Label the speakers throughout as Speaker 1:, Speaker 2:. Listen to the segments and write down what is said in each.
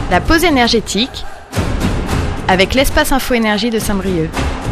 Speaker 1: La pause énergétique avec l'espace Info Énergie de Saint-Brieuc.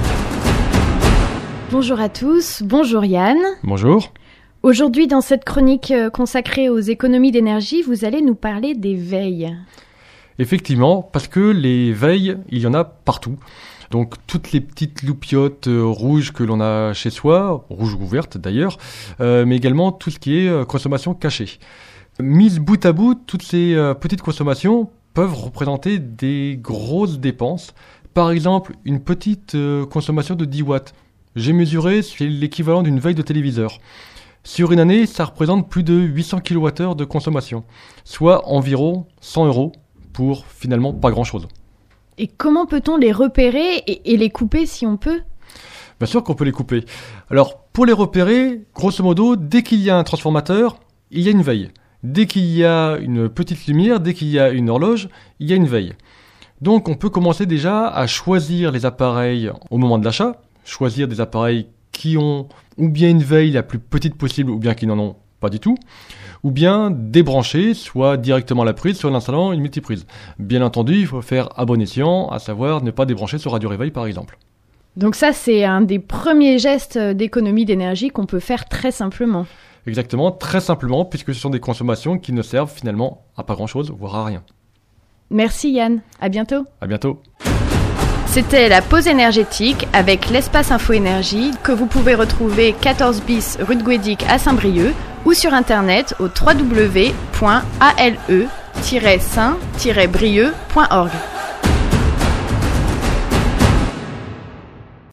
Speaker 1: Bonjour à tous, bonjour Yann.
Speaker 2: Bonjour.
Speaker 1: Aujourd'hui, dans cette chronique consacrée aux économies d'énergie, vous allez nous parler des veilles.
Speaker 2: Effectivement, parce que les veilles, il y en a partout. Donc toutes les petites loupiottes rouges que l'on a chez soi, rouges ou vertes d'ailleurs, mais également tout ce qui est consommation cachée. Mises bout à bout, toutes ces petites consommations peuvent représenter des grosses dépenses. Par exemple, une petite consommation de 10 watts. J'ai mesuré, c'est l'équivalent d'une veille de téléviseur. Sur une année, ça représente plus de 800 kWh de consommation, soit environ 100 € pour finalement pas grand-chose.
Speaker 1: Et comment peut-on les repérer et les couper si on peut ?
Speaker 2: Bien sûr qu'on peut les couper. Alors, pour les repérer, grosso modo, dès qu'il y a un transformateur, il y a une veille. Dès qu'il y a une petite lumière, dès qu'il y a une horloge, il y a une veille. Donc, on peut commencer déjà à choisir les appareils au moment de l'achat, choisir des appareils qui ont ou bien une veille la plus petite possible ou bien qui n'en ont pas du tout, ou bien débrancher, soit directement la prise, soit en installant une multiprise. Bien entendu, il faut faire à bon escient, à savoir ne pas débrancher sur radio réveil par exemple.
Speaker 1: Donc ça, c'est un des premiers gestes d'économie d'énergie qu'on peut faire très simplement.
Speaker 2: Exactement, très simplement, puisque ce sont des consommations qui ne servent finalement à pas grand-chose, voire à rien.
Speaker 1: Merci Yann, à bientôt.
Speaker 2: À bientôt.
Speaker 1: C'était la pause énergétique avec l'espace Info Énergie que vous pouvez retrouver 14 bis rue de Guédic à Saint-Brieuc ou sur internet au www.ale-saint-brieuc.org.